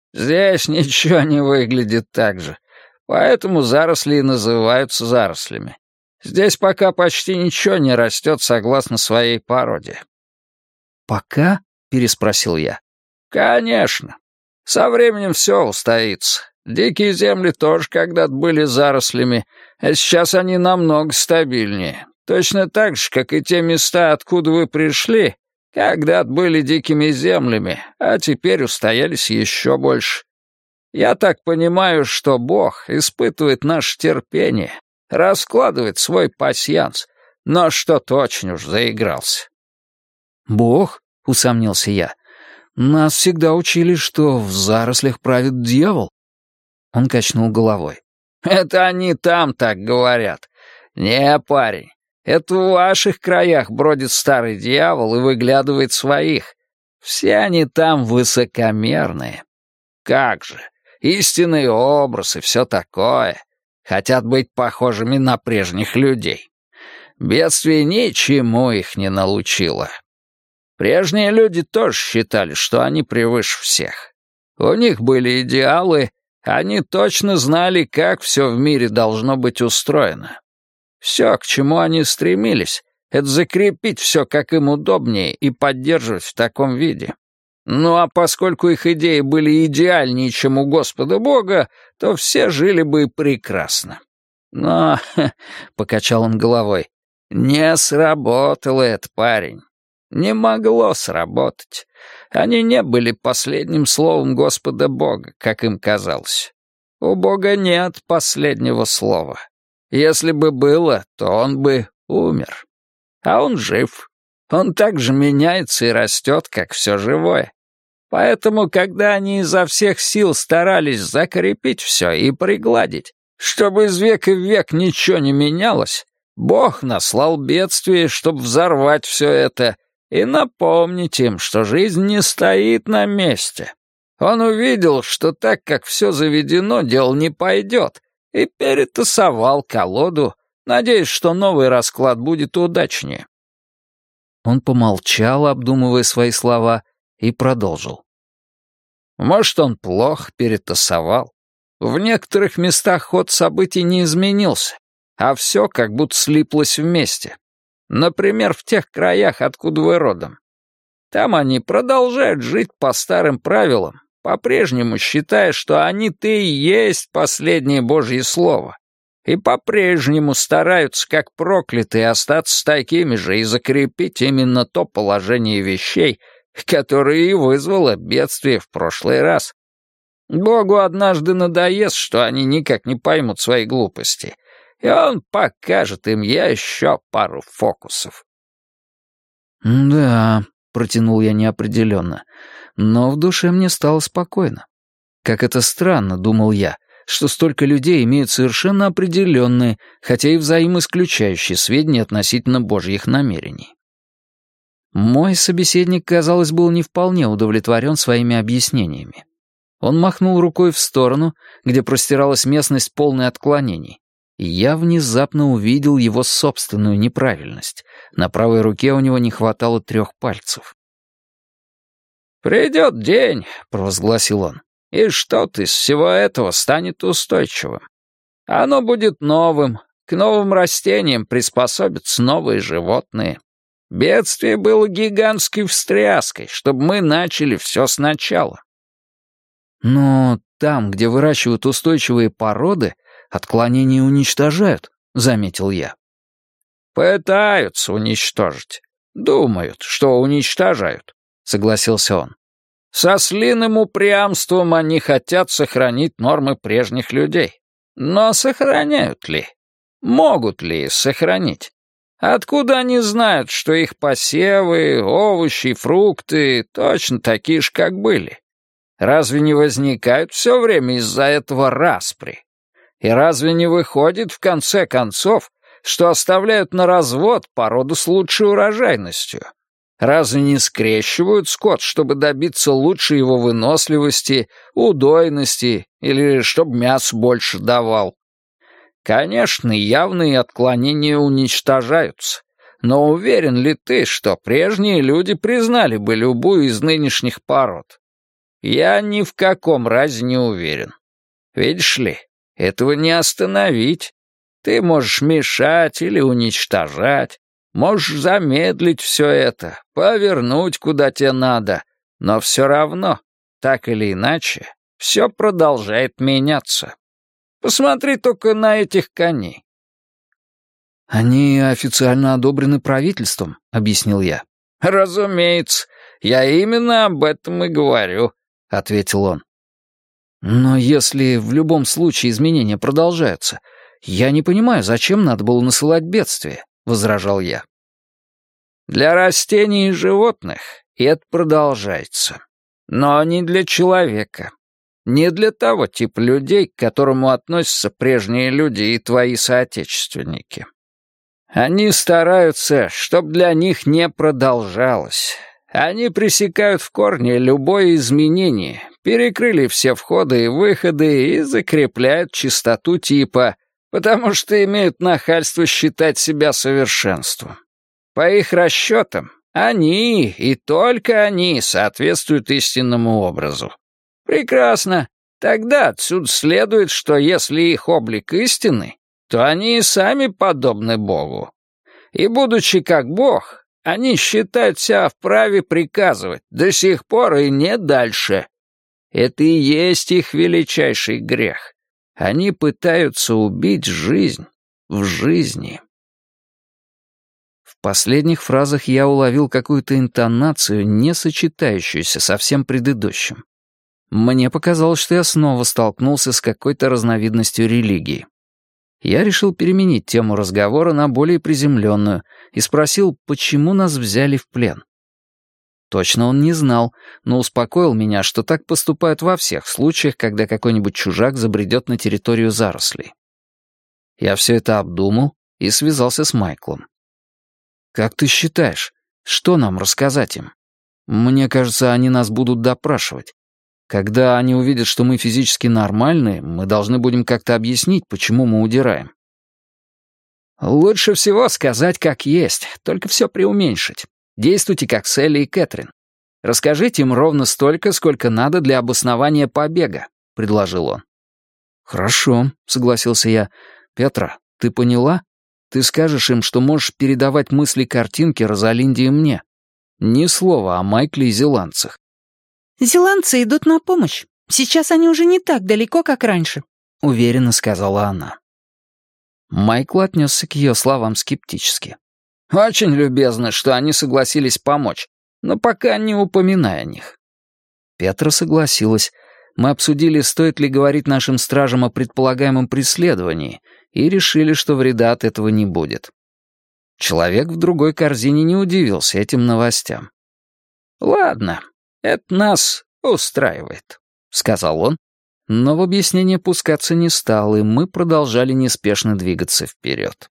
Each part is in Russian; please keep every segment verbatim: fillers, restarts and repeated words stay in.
Здесь ничего не выглядит так же, поэтому заросли и называются зарослями. Здесь пока почти ничего не растет согласно своей породе». «Пока?» — переспросил я. «Конечно. Со временем все устоится. Дикие земли тоже когда-то были зарослями, а сейчас они намного стабильнее. Точно так же, как и те места, откуда вы пришли, когда-то были дикими землями, а теперь устоялись еще больше. Я так понимаю, что Бог испытывает наше терпение, раскладывает свой пасьянс, но что-то очень уж заигрался». «Бог?» — усомнился я. «Нас всегда учили, что в зарослях правит дьявол». Он качнул головой. «Это они там так говорят. Не, парень, это в ваших краях бродит старый дьявол и выглядывает своих. Все они там высокомерные. Как же, истинный образ и все такое. Хотят быть похожими на прежних людей. Бедствие ничему их не научило. Прежние люди тоже считали, что они превыше всех. У них были идеалы, они точно знали, как все в мире должно быть устроено. Все, к чему они стремились, это закрепить все как им удобнее и поддерживать в таком виде. Ну а поскольку их идеи были идеальнее, чем у Господа Бога, то все жили бы прекрасно. Но, — покачал он головой, — не сработало это, парень. Не могло сработать. Они не были последним словом Господа Бога, как им казалось. У Бога нет последнего слова. Если бы было, то он бы умер. А он жив. Он так же меняется и растет, как все живое. Поэтому, когда они изо всех сил старались закрепить все и пригладить, чтобы из века в век ничего не менялось, Бог наслал бедствие, чтобы взорвать все это, и напомнить им, что жизнь не стоит на месте. Он увидел, что так как все заведено, дело не пойдет, и перетасовал колоду, надеясь, что новый расклад будет удачнее. Он помолчал, обдумывая свои слова, и продолжил. Может, он плохо перетасовал. В некоторых местах ход событий не изменился, а все как будто слиплось вместе. Например, в тех краях, откуда вы родом. Там они продолжают жить по старым правилам, по-прежнему считая, что они-то и есть последнее Божье слово, и по-прежнему стараются, как проклятые, остаться такими же и закрепить именно то положение вещей, которое и вызвало бедствие в прошлый раз. Богу однажды надоест, что они никак не поймут свои глупости, и он покажет им еще пару фокусов. «Да», — протянул я неопределенно, но в душе мне стало спокойно. Как это странно, думал я, что столько людей имеют совершенно определенные, хотя и взаимоисключающие сведения относительно Божьих намерений. Мой собеседник, казалось, был не вполне удовлетворен своими объяснениями. Он махнул рукой в сторону, где простиралась местность полной отклонений, и я внезапно увидел его собственную неправильность. На правой руке у него не хватало трех пальцев. «Придет день», — провозгласил он, — «и что-то из всего этого станет устойчивым. Оно будет новым, к новым растениям приспособятся новые животные. Бедствие было гигантской встряской, чтобы мы начали все сначала». «Но там, где выращивают устойчивые породы, отклонения уничтожают», — заметил я. «Пытаются уничтожить. Думают, что уничтожают», — согласился он. «Со слиным упрямством они хотят сохранить нормы прежних людей. Но сохраняют ли? Могут ли сохранить? Откуда они знают, что их посевы, овощи, фрукты точно такие же, как были? Разве не возникают все время из-за этого распри? И разве не выходит, в конце концов, что оставляют на развод породу с лучшей урожайностью? Разве не скрещивают скот, чтобы добиться лучшей его выносливости, удойности или чтобы мясо больше давал? Конечно, явные отклонения уничтожаются, но уверен ли ты, что прежние люди признали бы любую из нынешних пород? Я ни в каком разе не уверен. Видишь ли, этого не остановить. Ты можешь мешать или уничтожать, можешь замедлить все это, повернуть куда тебе надо, но все равно, так или иначе, все продолжает меняться. Посмотри только на этих коней. «Они официально одобрены правительством», — объяснил я. «Разумеется, я именно об этом и говорю», — ответил он. «Но если в любом случае изменения продолжаются, я не понимаю, зачем надо было насылать бедствие», — возражал я. «Для растений и животных это продолжается, но не для человека. Не для того типа людей, к которому относятся прежние люди и твои соотечественники. Они стараются, чтобы для них не продолжалось. Они пресекают в корне любое изменение, перекрыли все входы и выходы и закрепляют чистоту типа, потому что имеют нахальство считать себя совершенством. По их расчетам, они, и только они, соответствуют истинному образу. Прекрасно. Тогда отсюда следует, что если их облик истинный, то они и сами подобны Богу. И, будучи как Бог, они считают себя вправе приказывать до сих пор и не дальше. Это и есть их величайший грех. Они пытаются убить жизнь в жизни. В последних фразах я уловил какую-то интонацию, не сочетающуюся со всем предыдущим. Мне показалось, что я снова столкнулся с какой-то разновидностью религии. Я решил переменить тему разговора на более приземленную и спросил, почему нас взяли в плен. Точно он не знал, но успокоил меня, что так поступают во всех случаях, когда какой-нибудь чужак забредет на территорию зарослей. Я все это обдумал и связался с Майклом. «Как ты считаешь, что нам рассказать им? Мне кажется, они нас будут допрашивать. Когда они увидят, что мы физически нормальные, мы должны будем как-то объяснить, почему мы удираем». «Лучше всего сказать как есть, только все преуменьшить. Действуйте как Селли и Кэтрин. Расскажите им ровно столько, сколько надо для обоснования побега», — предложил он. «Хорошо», — согласился я. «Петра, ты поняла? Ты скажешь им, что можешь передавать мысли картинки Розалинде и мне. Ни слова о Майкле и зеландцах». «Зеландцы идут на помощь. Сейчас они уже не так далеко, как раньше», — уверенно сказала она. Майкл отнесся к ее словам скептически. «Очень любезно, что они согласились помочь, но пока не упоминай о них». Петра согласилась. Мы обсудили, стоит ли говорить нашим стражам о предполагаемом преследовании, и решили, что вреда от этого не будет. Человек в другой корзине не удивился этим новостям. «Ладно, это нас устраивает», — сказал он, но в объяснение пускаться не стал, и мы продолжали неспешно двигаться вперед.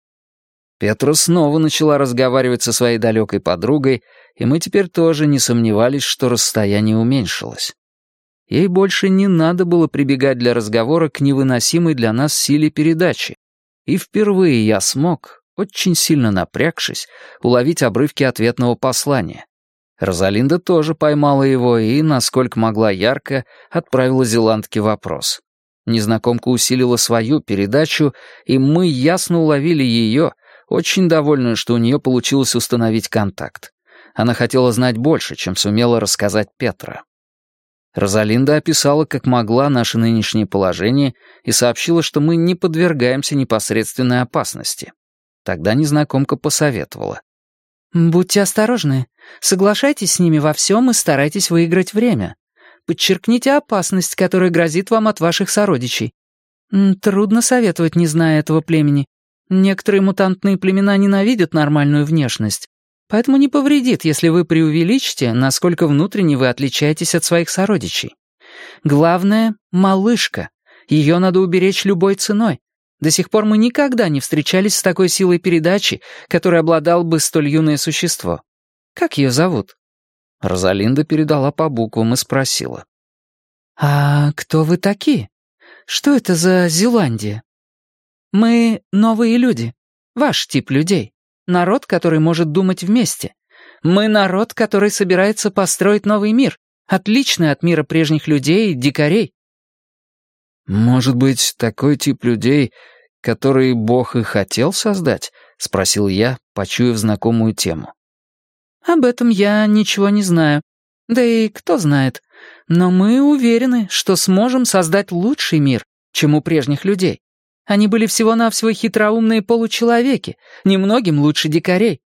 Петра снова начала разговаривать со своей далекой подругой, и мы теперь тоже не сомневались, что расстояние уменьшилось. Ей больше не надо было прибегать для разговора к невыносимой для нас силе передачи, и впервые я смог, очень сильно напрягшись, уловить обрывки ответного послания. Розалинда тоже поймала его и, насколько могла ярко, отправила зеландке вопрос. Незнакомка усилила свою передачу, и мы ясно уловили ее, очень довольную, что у нее получилось установить контакт. Она хотела знать больше, чем сумела рассказать Петра. Розалинда описала, как могла, наше нынешнее положение и сообщила, что мы не подвергаемся непосредственной опасности. Тогда незнакомка посоветовала. «Будьте осторожны. Соглашайтесь с ними во всем и старайтесь выиграть время. Подчеркните опасность, которая грозит вам от ваших сородичей. Трудно советовать, не зная этого племени. Некоторые мутантные племена ненавидят нормальную внешность, поэтому не повредит, если вы преувеличите, насколько внутренне вы отличаетесь от своих сородичей. Главное — малышка. Ее надо уберечь любой ценой. До сих пор мы никогда не встречались с такой силой передачи, которой обладал бы столь юное существо. Как ее зовут?» Розалинда передала по буквам и спросила. «А кто вы такие? Что это за Зеландия?» «Мы новые люди. Ваш тип людей. Народ, который может думать вместе. Мы народ, который собирается построить новый мир, Отличный от мира прежних людей и дикарей». «Может быть, такой тип людей, который Бог и хотел создать?» — спросил я, почуяв знакомую тему. «Об этом я ничего не знаю. Да и кто знает. Но мы уверены, что сможем создать лучший мир, чем у прежних людей. Они были всего-навсего хитроумные получеловеки, немногим лучше дикарей.